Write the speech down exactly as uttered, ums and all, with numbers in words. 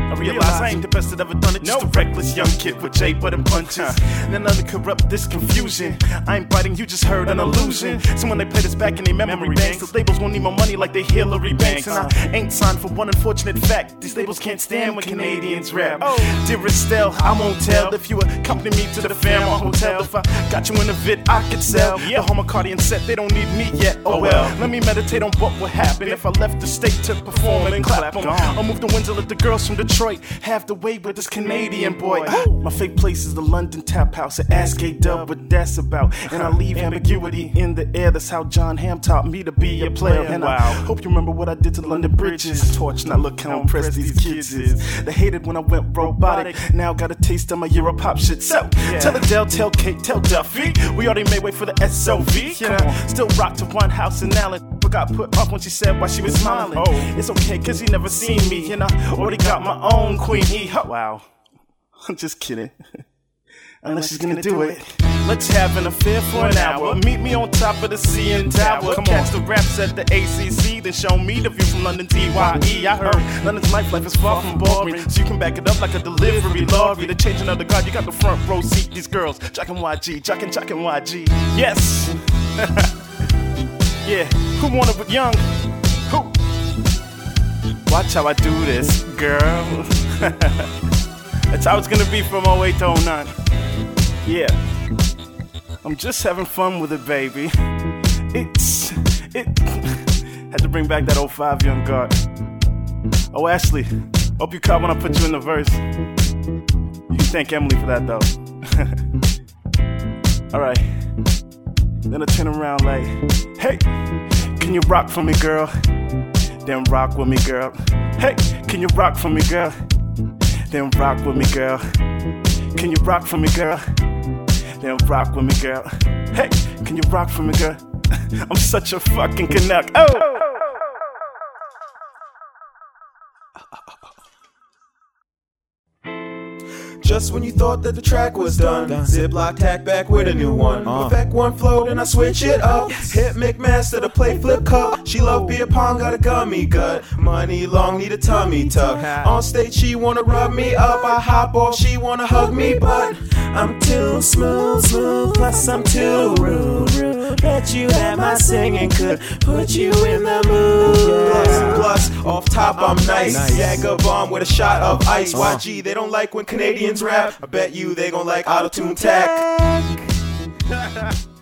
I realize I ain't the best that ever done it. Just a reckless young kid with J button punches. None other corrupt this confusion. I ain't biting, you just heard an illusion. So when they play this back in their memory banks, the labels won't need my money like they Hillary Banks. And I ain't signed for one unfortunate fact: these labels can't stand when Canadians rap. Dear Estelle, I won't tell if you accompany me to the fam or hotel. If I got you in a vid, I could sell. The homocardian set, they don't need me yet. Oh well, let me meditate on what would happen if I left the state to perform and clap on. I'll move the winds and let the girls from Detroit have the way with this Canadian boy. My fake place is the London Tap House. And ask A-Dub what that's about. And I leave ambiguity in the air. That's how John Hamm taught me to be a player. And I hope you remember what I did to London Bridges. Torch, now look how impressed these kids is. They hated when I went robotic. Now got a taste of my Europop shit. So tell Adele, tell Kate, tell Duffy, we already made way for the S O V. Come on, still rock to one house in Allen. But got put off when she said why she was smiling. Oh, it's okay cause you never seen me. And I already got my own Queen E. Wow. I'm just kidding. Unless she's gonna do it. Let's have an affair for an hour. Meet me on top of the C N Tower. Catch the raps at the A C C. Then show me the view from London T Y E. I heard London's nightlife is far from boring, so you can back it up like a delivery lorry. The changing of the guard, you got the front row seat. These girls, jockin' Y G, jockin', jockin' Y G. Yes. Yeah, who wanted with young? Who? Watch how I do this, girl. That's how it's gonna be from oh eight to oh nine. Yeah, I'm just having fun with it, baby. It's, it, had to bring back that oh five young guard. Oh, Ashley, hope you caught when I put you in the verse. You can thank Emily for that, though. Alright, then I turn around like, hey, can you rock for me, girl? Then rock with me, girl. Hey, can you rock for me, girl? Then rock with me, girl. Can you rock for me, girl? Then rock with me, girl. Hey, can you rock for me, girl? I'm such a fucking Canuck. Oh! Just when you thought that the track was done, Ziploc tack back with a new one. Uh. Perfect one flow, then I switch it up. Yes. Hit McMaster to play flip cup. She love beer pong, got a gummy gut. Money long, need a tummy tuck. On stage, she wanna rub me up. I hop off, she wanna hug me, but I'm too smooth, smooth. Plus I'm too rude, rude. Bet you that my singing could put you in the mood. Plus, plus off top I'm nice. nice. Jäger bomb with a shot of ice. Uh. Y G, they don't like when Canadians rap. I bet you they gon' like auto-tune tech.